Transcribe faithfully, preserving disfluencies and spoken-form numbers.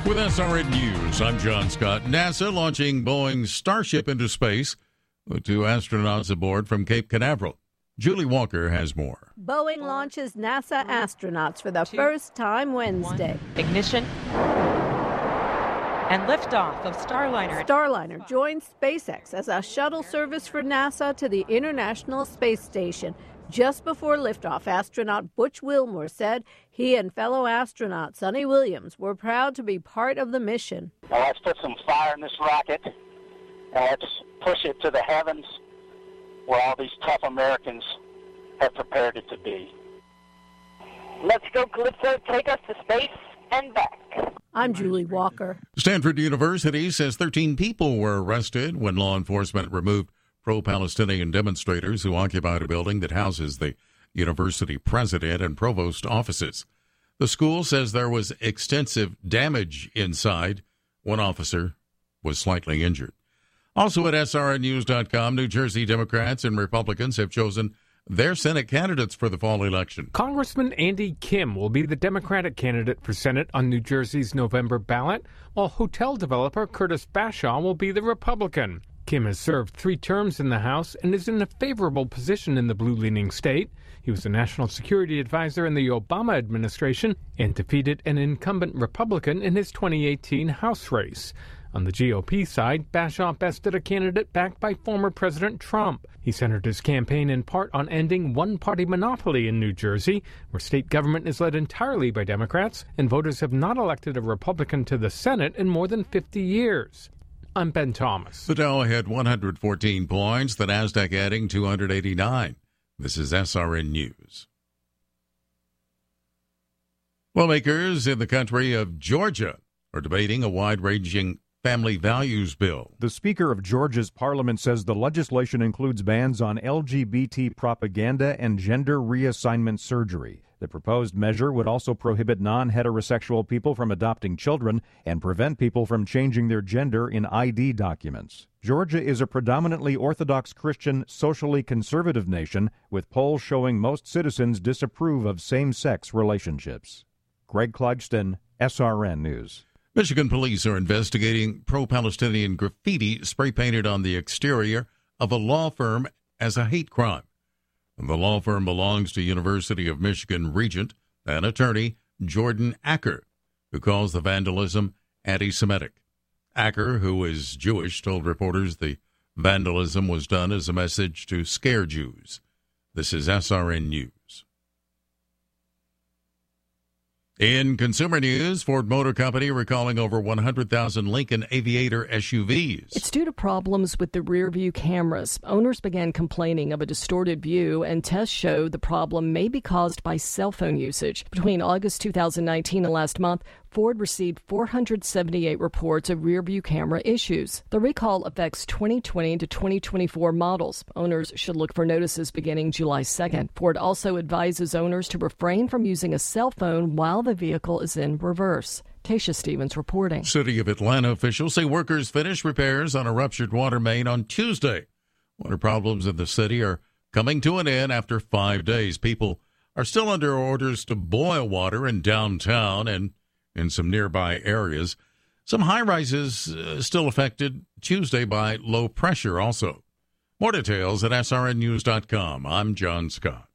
With S R N News, I'm John Scott. NASA launching Boeing's Starship into space with two astronauts aboard from Cape Canaveral. Julie Walker has more. Boeing launches NASA astronauts for the first time Wednesday. Ignition and liftoff of Starliner. Starliner joins SpaceX as a shuttle service for NASA to the International Space Station. Just before liftoff, astronaut Butch Wilmore said he and fellow astronaut Sonny Williams were proud to be part of the mission. Now let's put some fire in this rocket, and let's push it to the heavens where all these tough Americans have prepared it to be. Let's go, Calypso. Take us to space and back. I'm Julie Walker. Stanford University says thirteen people were arrested when law enforcement removed pro-Palestinian demonstrators who occupied a building that houses the university president and provost offices. The school says there was extensive damage inside. One officer was slightly injured. Also at S R N news dot com, New Jersey Democrats and Republicans have chosen their Senate candidates for the fall election. Congressman Andy Kim will be the Democratic candidate for Senate on New Jersey's November ballot, while hotel developer Curtis Bashaw will be the Republican. Kim has served three terms in the House and is in a favorable position in the blue-leaning state. He was a national security advisor in the Obama administration and defeated an incumbent Republican in his twenty eighteen House race. On the G O P side, Bashaw bested a candidate backed by former President Trump. He centered his campaign in part on ending one-party monopoly in New Jersey, where state government is led entirely by Democrats, and voters have not elected a Republican to the Senate in more than fifty years. I'm Ben Thomas. The Dow had one hundred fourteen points, the Nasdaq adding two hundred eighty-nine. This is S R N News. Lawmakers in the country of Georgia are debating a wide-ranging family values bill. The Speaker of Georgia's parliament says the legislation includes bans on L G B T propaganda and gender reassignment surgery. The proposed measure would also prohibit non-heterosexual people from adopting children and prevent people from changing their gender in I D documents. Georgia is a predominantly Orthodox Christian, socially conservative nation, with polls showing most citizens disapprove of same-sex relationships. Greg Clugston, S R N News. Michigan police are investigating pro-Palestinian graffiti spray-painted on the exterior of a law firm as a hate crime. The law firm belongs to University of Michigan Regent and attorney Jordan Acker, who calls the vandalism anti-Semitic. Acker, who is Jewish, told reporters the vandalism was done as a message to scare Jews. This is S R N News. In consumer news, Ford Motor Company recalling over one hundred thousand Lincoln Aviator S U Vs. It's due to problems with the rear view cameras. Owners began complaining of a distorted view, and tests show the problem may be caused by cell phone usage. Between August two thousand nineteen and last month, Ford received four hundred seventy-eight reports of rear view camera issues. The recall affects twenty twenty to twenty twenty-four models. Owners should look for notices beginning July second. Ford also advises owners to refrain from using a cell phone while the vehicle is in reverse. Tasha Stevens reporting. City of Atlanta officials say workers finished repairs on a ruptured water main on Tuesday. Water problems in the city are coming to an end after five days. People are still under orders to boil water in downtown and in some nearby areas. Some high-rises uh, still affected Tuesday by low pressure also. More details at S R N news dot com. I'm John Scott.